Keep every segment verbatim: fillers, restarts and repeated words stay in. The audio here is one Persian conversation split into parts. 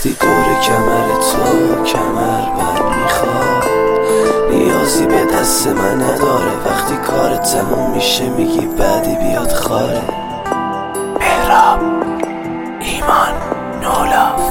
وقتی دور کمر تو کمر بر میخواد، نیازی به دست من نداره. وقتی کار تموم میشه میگی بعدی بیاد خاله. مهراب، ایمان، نولاف.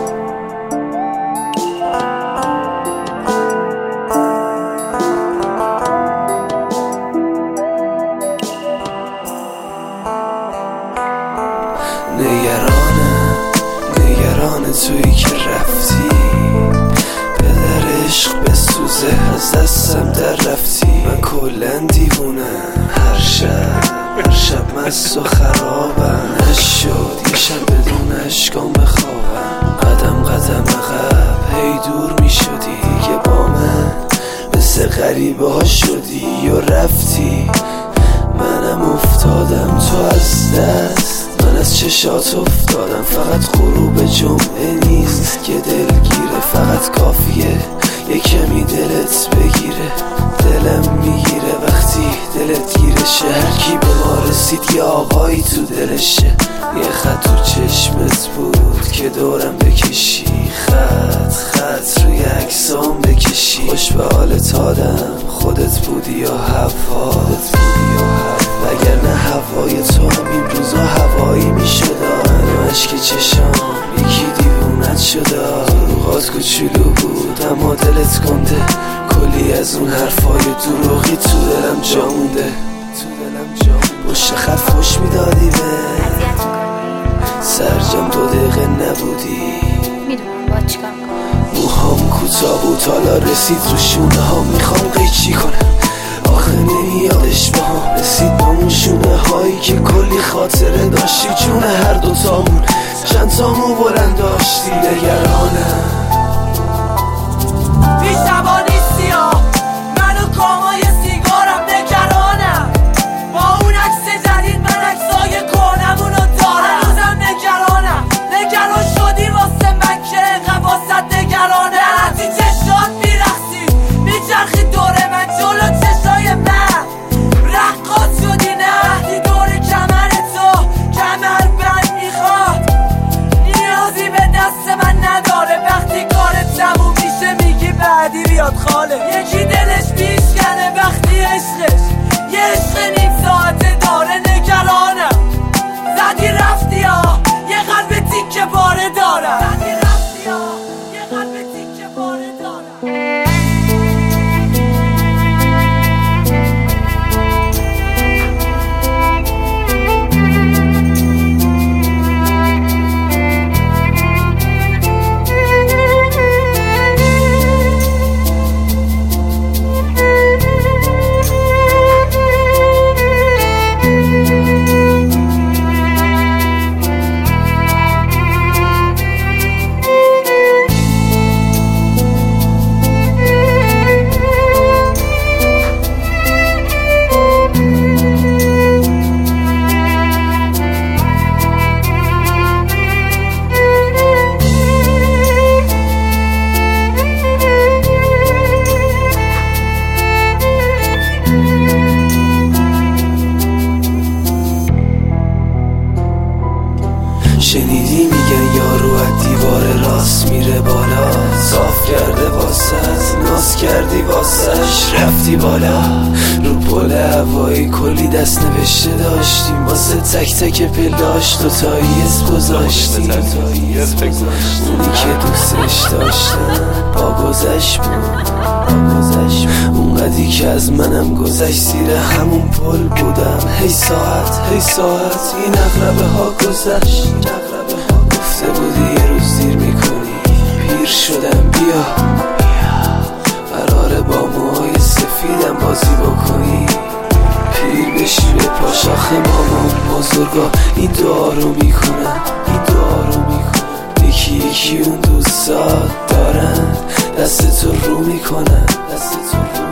نگرانم نگران تویی که رفتی، پدر عشق بسوزه از دستم در رفتی. من کلن دیوونم، هر شب هر شب مست و خرابم. نشد یه شب بدون اشکام بخوابم. قدم قدم عقب هی دور می شدی که با من مثل غریبه ها شدی یا رفتی. منم افتادم تو از دست، من از چشات افتادم. فقط غروب جمعه نیست که دلگیره، فقط کافیه یه کمی دلت بگیره. دلم میگیره وقتی دلت گیره شه. هر کی به ما رسید یه آقایی تو دلشه. یه خط تو چشمت بود که دورم بکشی، خط خط روی عکسام بکشی. خوش به حالت آدم خودت بودی یا هوا، وگرنه هوای تو هم این روزا هوایی میشد. من عشق چشام یکی دیوونت شده. دروغات کوچولو بود اما دلت گنده. کلی از اون حرفای دروغی تو دلم جا مونده. پشت خط فوش میدادی به سرجم، دو دقیقه نبودی. میدونم باید چیکار کنم. موهام کوتاه بود حالا رسید رو شونه ها. میخوام قیچی کنم آخه نمیادش با هم رسید با اون شونه هایی که کلی خاطره داشتی. جون هر دوتامون چند تامو بلند داشتی. نگرانم بی شبا نیستی ها، منو کامای سیگارم. نگرانم با اون عکس جدید من عکسای کنمونو دارم. هنوزم نگرانم، نگران شدی واسه من که اینقدر واسه نگرانم. درتی چشات میرخصی میچرخی دور من جلو چشای من. رقاص شدی نه دور کمر تو کمر بند میخواد. نیازی به دست من نداره. وقتی کارت تموم میشه میگی بعدی بیاد خاله. یکی دلش میشکنه وقتی عشقش یه عشق نیم ساعته داره. نگرانم زدی رفتی ها، یه قلب تیکه باره دارم. زدی رفتی ها، یه قلب تیکه باره دارم. شنیدی میگن یارو از دیوار راست میره بالا. صاف کرده واسه ناز کردی واسش رفتی بالا. رو پل هوایی کلی دست نوشته داشتیم واسه تک تک پلاش. تو تاییز گذاشتیم اونی که دوستش داشتم با گذشت بود. اونقدی که از منم گذشت زیر همون پل بودم. هی ساعت هی ساعت این اقربه ها گذشت. گفته بودی یه روز دیر میکنی. پیر شدم بیا قراره با موهای سفیدم بازی بکنی. پیر بشی به پاشاخ مامان بزرگا این دعا رو میکنن. این دعا رو میکنن یکی یکی اون دوستات دارن دست تو رو میکنن. دست تو رو